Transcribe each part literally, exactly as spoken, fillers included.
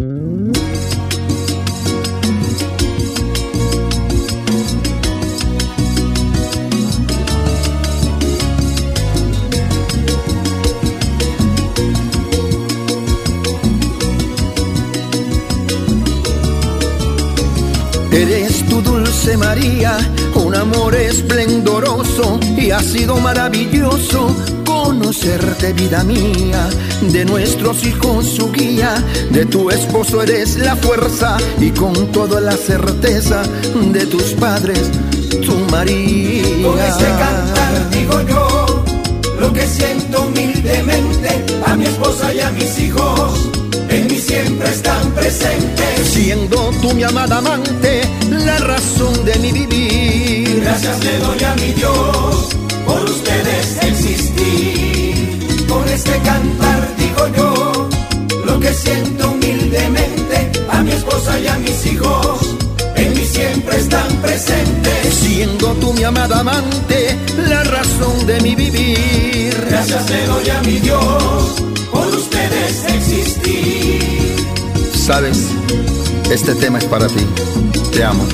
Eres tu dulce María, un amor esplendoroso, y ha sido maravilloso conocerte, vida mía. De nuestros hijos su guía, de tu esposo eres la fuerza, y con toda la certeza de tus padres, tu María. Con este cantar digo yo lo que siento humildemente, a mi esposa y a mis hijos en mí siempre están presentes. Siendo tú mi amada amante, la razón de mi vivir. Gracias le doy a mi Dios por ustedes existir. Con este cantar digo yo lo que siento humildemente, a mi esposa y a mis hijos en mí siempre están presentes. Siendo tú mi amada amante, la razón de mi vivir. Gracias le doy a mi Dios por ustedes existir. Sabes, este tema es para ti. Te amo.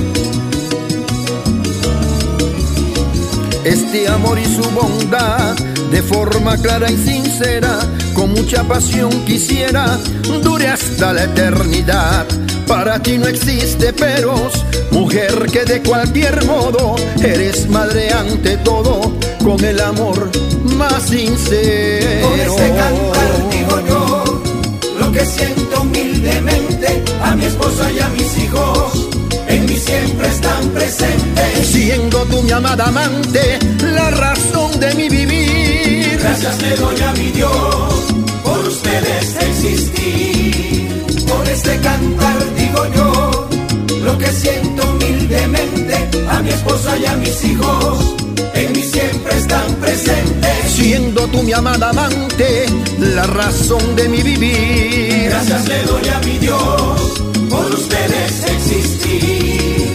Este amor y su bondad, de forma clara y sincera, con mucha pasión quisiera, dure hasta la eternidad. Para ti no existe peros, mujer que de cualquier modo eres madre ante todo, con el amor más sincero. Con este cantar digo yo lo que siento humildemente, a mi esposa y a mis hijos en mí siempre están presentes. Siendo tú mi amada amante, la razón de mi vivir. Gracias le doy a mi Dios por ustedes existir. Con este cantar digo yo lo que siento humildemente, a mi esposa y a mis hijos en mí siempre están presentes. Siendo tú mi amada amante, la razón de mi vivir. Gracias le doy a mi Dios por ustedes existir.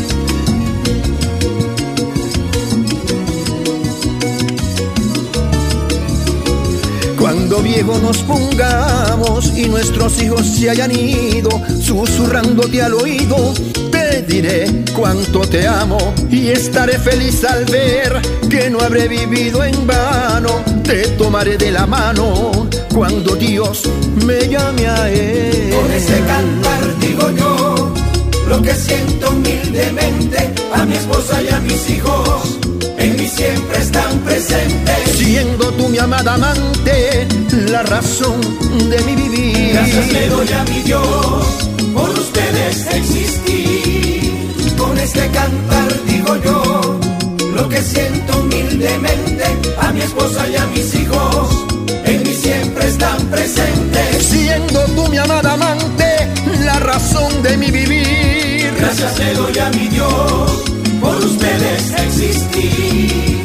Cuando viejos nos pongamos y nuestros hijos se hayan ido, susurrándote al oído, te diré cuánto te amo y estaré feliz al ver que no habré vivido en vano. Te tomaré de la mano cuando Dios me llame a él. Con ese cantar digo yo lo que siento humildemente, a mi esposa y a mis hijos en mí siempre están presentes. Siendo tú mi amada amante, la razón de mi vivir. Gracias le doy a mi Dios por ustedes existir. Con este cantar digo yo lo que siento humildemente, a mi esposa y a mis hijos en mí siempre están presentes. Siendo tú mi amada amante, la razón de mi vivir. Gracias le doy a mi Dios por ustedes existir.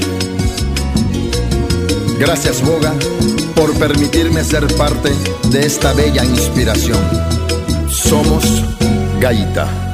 Gracias, Boga, por permitirme ser parte de esta bella inspiración. Somos Gaita.